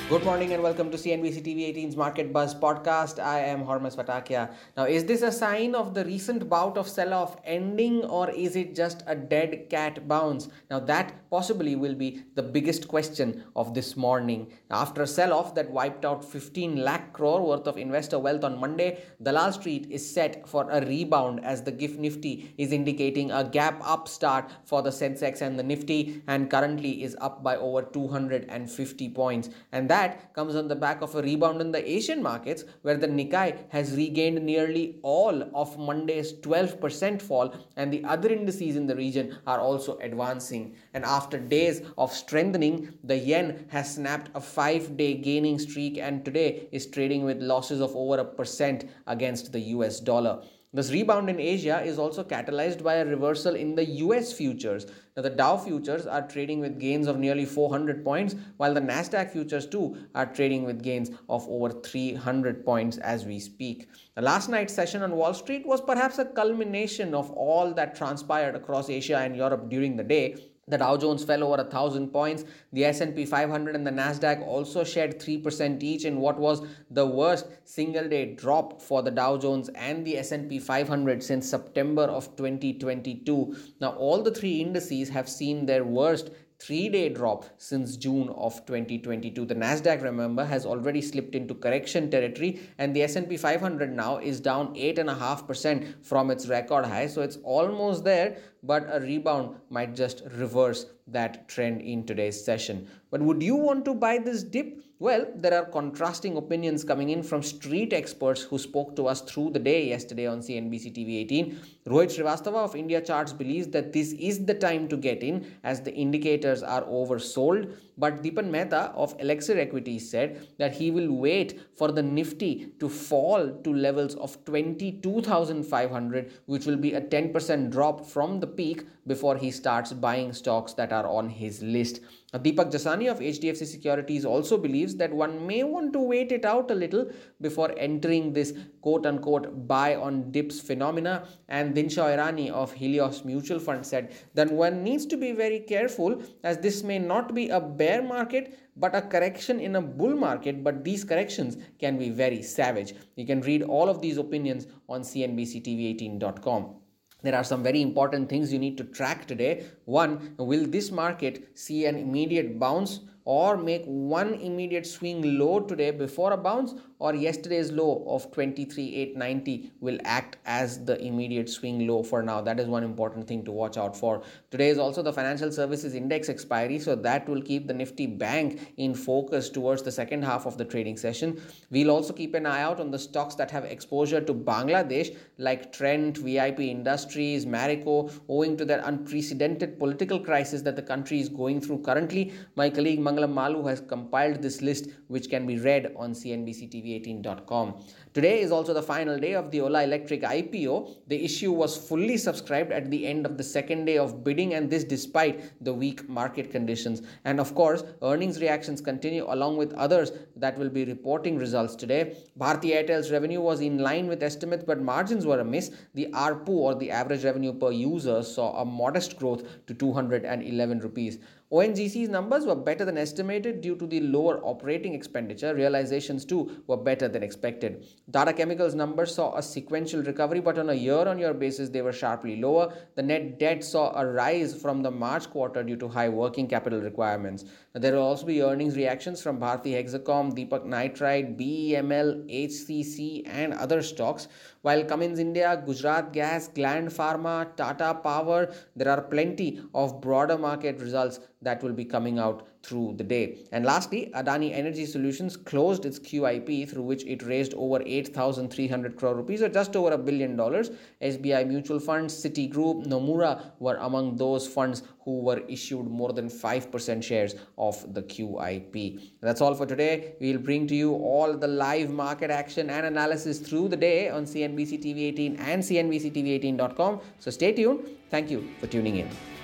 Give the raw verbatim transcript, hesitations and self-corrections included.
Good morning and welcome to C N B C T V eighteen's Market Buzz podcast. I am Hormas Vatakia. Now, is this a sign of the recent bout of sell-off ending, or is it just a dead cat bounce? Now, that possibly will be the biggest question of this morning. After a sell-off that wiped out fifteen lakh crore worth of investor wealth on Monday, Dalal Street is set for a rebound as the GIFT Nifty is indicating a gap up start for the Sensex and the Nifty, and currently is up by over two hundred fifty points. And that That comes on the back of a rebound in the Asian markets, where the Nikkei has regained nearly all of Monday's twelve percent fall, and the other indices in the region are also advancing. And after days of strengthening, the yen has snapped a five-day gaining streak and today is trading with losses of over a percent against the U S dollar. This rebound in Asia is also catalyzed by a reversal in the U S futures. Now, the Dow futures are trading with gains of nearly four hundred points, while the Nasdaq futures too are trading with gains of over three hundred points as we speak. The last night's session on Wall Street was perhaps a culmination of all that transpired across Asia and Europe during the day. The Dow Jones fell over one thousand points. The S and P five hundred and the Nasdaq also shed three percent each in what was the worst single-day drop for the Dow Jones and the S and P five hundred since September of twenty twenty-two. Now, all the three indices have seen their worst three-day drop since June of twenty twenty-two. The Nasdaq, remember, has already slipped into correction territory, and the S and P five hundred now is down eight point five percent from its record high. So it's almost there, but a rebound might just reverse that trend in today's session. But would you want to buy this dip? Well, there are contrasting opinions coming in from street experts who spoke to us through the day yesterday on C N B C T V eighteen. Rohit Srivastava of India Charts believes that this is the time to get in as the indicators are oversold. But Deepan Mehta of Elixir Equities said that he will wait for the Nifty to fall to levels of twenty-two thousand five hundred, which will be a ten percent drop from the peak, before he starts buying stocks that are on his list. Deepak Jasani of H D F C Securities also believes that one may want to wait it out a little before entering this quote-unquote buy on dips phenomena. And Dinshaw Irani of Helios Mutual Fund said that one needs to be very careful, as this may not be a bear market but a correction in a bull market, but these corrections can be very savage. You can read all of these opinions on C N B C T V eighteen dot com. There are some very important things you need to track today. One, will this market see an immediate bounce or make one immediate swing low today before a bounce, or yesterday's low of twenty-three thousand eight hundred ninety will act as the immediate swing low for now? That is one important thing to watch out for. Today is also the financial services index expiry, so that will keep the Nifty Bank in focus towards the second half of the trading session. We'll also keep an eye out on the stocks that have exposure to Bangladesh, like Trent, V I P Industries, Marico, owing to their unprecedented political crisis that the country is going through currently. My colleague Mangalam Malu has compiled this list, which can be read on C N B C T V eighteen dot com. Today is also the final day of the Ola Electric I P O. The issue was fully subscribed at the end of the second day of bidding, and this despite the weak market conditions. And of course, earnings reactions continue along with others that will be reporting results today. Bharti Airtel's revenue was in line with estimates, but margins were a miss. The A R P U, or the average revenue per user, saw a modest growth to two hundred eleven rupees. O N G C's numbers were better than estimated due to the lower operating expenditure. Realizations too were better than expected. Tata Chemicals numbers saw a sequential recovery, but on a year-on-year basis they were sharply lower. The net debt saw a rise from the March quarter due to high working capital requirements. There will also be earnings reactions from Bharti Hexacom, Deepak Nitrite, B E M L, H C C and other stocks. While Cummins India, Gujarat Gas, Gland Pharma, Tata Power, there are plenty of broader market results that will be coming out through the day. And lastly, Adani Energy Solutions closed its Q I P, through which it raised over eight thousand three hundred crore rupees, or just over a billion dollars. S B I Mutual Funds, Citigroup, Nomura were among those funds who were issued more than five percent shares of the Q I P. That's all for today. We'll bring to you all the live market action and analysis through the day on C N B C T V eighteen and C N B C T V eighteen dot com. So stay tuned. Thank you for tuning in.